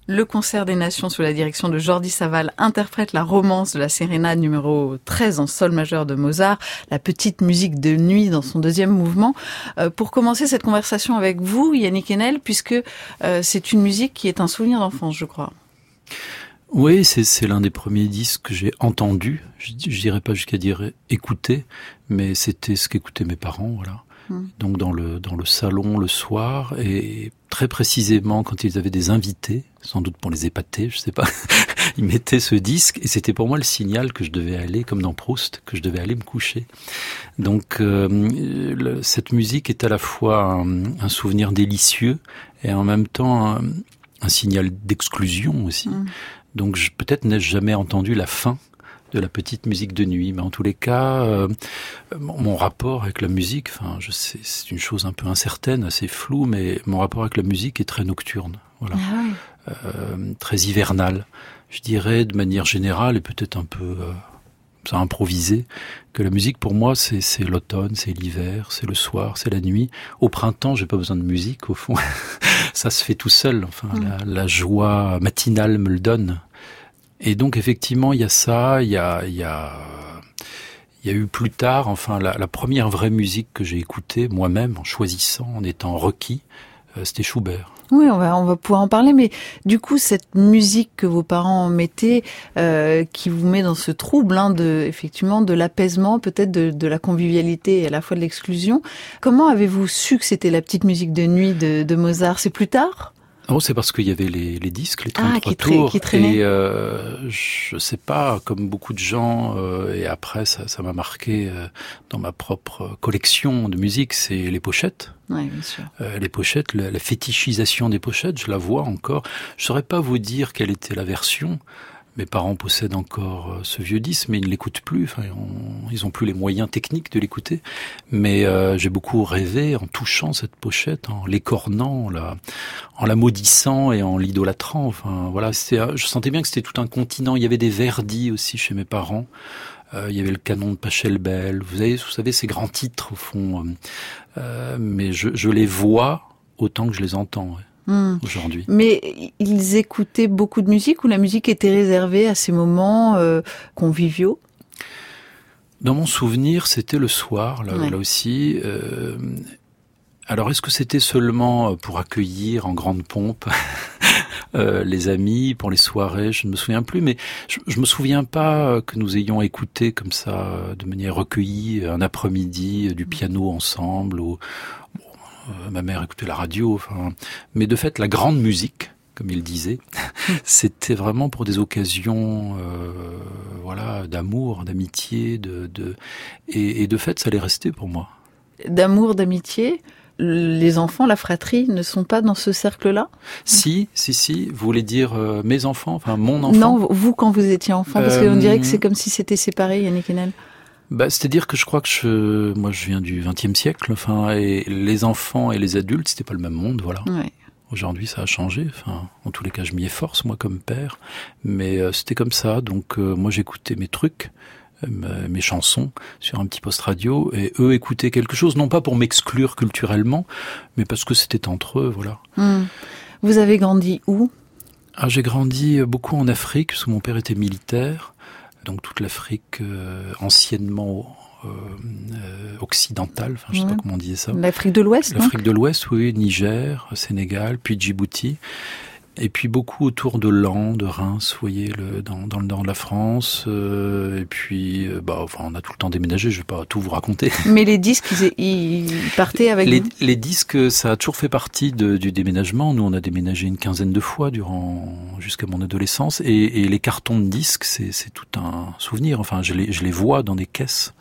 Le Concert des Nations sous la direction de Jordi Savall interprète la romance de la sérénade numéro 13 en sol majeur de Mozart, la petite musique de nuit dans son deuxième mouvement. Pour commencer cette conversation avec vous, Yannick Enel, puisque c'est une musique qui est un souvenir d'enfance, je crois. Oui, c'est l'un des premiers disques que j'ai entendu. Je dirais pas jusqu'à dire écouter, mais c'était ce qu'écoutaient mes parents, voilà. Donc dans le salon le soir, et très précisément quand ils avaient des invités, sans doute pour les épater, je sais pas, ils mettaient ce disque et c'était pour moi le signal que je devais aller, comme dans Proust, que je devais aller me coucher. Donc cette musique est à la fois un souvenir délicieux et en même temps un signal d'exclusion aussi. Donc peut-être n'ai-je jamais entendu la fin de la petite musique de nuit, mais en tous les cas, mon rapport avec la musique, enfin, je sais, c'est une chose un peu incertaine, assez floue, mais mon rapport avec la musique est très nocturne, voilà, très hivernal. Je dirais de manière générale et peut-être un peu ça improvisé, que la musique pour moi c'est l'automne, c'est l'hiver, c'est le soir, c'est la nuit. Au printemps, j'ai pas besoin de musique au fond, ça se fait tout seul. Enfin, la joie matinale me le donne. Et donc effectivement, il y a ça, il y a eu plus tard, enfin la première vraie musique que j'ai écoutée moi-même en choisissant, en étant requis, c'était Schubert. Oui, on va pouvoir en parler, mais du coup, cette musique que vos parents mettaient, qui vous met dans ce trouble, effectivement, de l'apaisement, peut-être de la convivialité et à la fois de l'exclusion. Comment avez-vous su que c'était la petite musique de nuit de Mozart? C'est plus tard? Oh, c'est parce qu'il y avait les disques, les 33 tours, qui traînaient. Et je sais pas, comme beaucoup de gens, et après ça m'a marqué dans ma propre collection de musique, c'est les pochettes. Oui, bien sûr. Les pochettes, la fétichisation des pochettes, je la vois encore. Je saurais pas vous dire quelle était la version. Mes parents possèdent encore ce vieux disque, mais ils ne l'écoutent plus. Enfin, ils ont plus les moyens techniques de l'écouter. Mais j'ai beaucoup rêvé en touchant cette pochette, en l'écornant, en la maudissant et en l'idolâtrant. Enfin, voilà, je sentais bien que c'était tout un continent. Il y avait des Verdi aussi chez mes parents. Il y avait le canon de Pachelbel. Vous savez ces grands titres au fond. Mais je les vois autant que je les entends. Ouais. Aujourd'hui. Mais ils écoutaient beaucoup de musique ou la musique était réservée à ces moments conviviaux? Dans mon souvenir, c'était le soir, là aussi. Alors, est-ce que c'était seulement pour accueillir en grande pompe les amis, pour les soirées? Je ne me souviens plus, mais je me souviens pas que nous ayons écouté comme ça, de manière recueillie, un après-midi, du piano ensemble, ou ma mère écoutait la radio, enfin, mais de fait, la grande musique, comme il disait, c'était vraiment pour des occasions, voilà, d'amour, d'amitié, et de fait, ça allait rester pour moi. D'amour, d'amitié, les enfants, la fratrie, ne sont pas dans ce cercle-là? Si. Vous voulez dire mes enfants, enfin mon enfant? Non, vous quand vous étiez enfant, parce qu'on dirait que c'est comme si c'était séparé, Yannick Enel. C'est-à-dire que je crois que moi je viens du XXe siècle, enfin, et les enfants et les adultes, c'était pas le même monde, voilà. Ouais. Aujourd'hui, ça a changé, enfin, en tous les cas, je m'y efforce, moi, comme père, mais c'était comme ça, donc moi j'écoutais mes trucs, mes chansons sur un petit poste radio, et eux écoutaient quelque chose, non pas pour m'exclure culturellement, mais parce que c'était entre eux, voilà. Vous avez grandi où? J'ai grandi beaucoup en Afrique, parce que mon père était militaire, donc toute l'Afrique anciennement occidentale, enfin je sais pas comment on disait ça. L'Afrique de l'Ouest, L'Afrique de l'Ouest, oui, Niger, Sénégal, puis Djibouti. Et puis beaucoup autour de Laon, de Reims, vous voyez, dans le nord de la France. Et puis, on a tout le temps déménagé, je vais pas tout vous raconter. Mais les disques, ils partaient avec vous? Les disques, ça a toujours fait partie du déménagement. Nous, on a déménagé une quinzaine de fois jusqu'à mon adolescence. Et les cartons de disques, c'est tout un souvenir. Enfin, je les vois dans des caisses.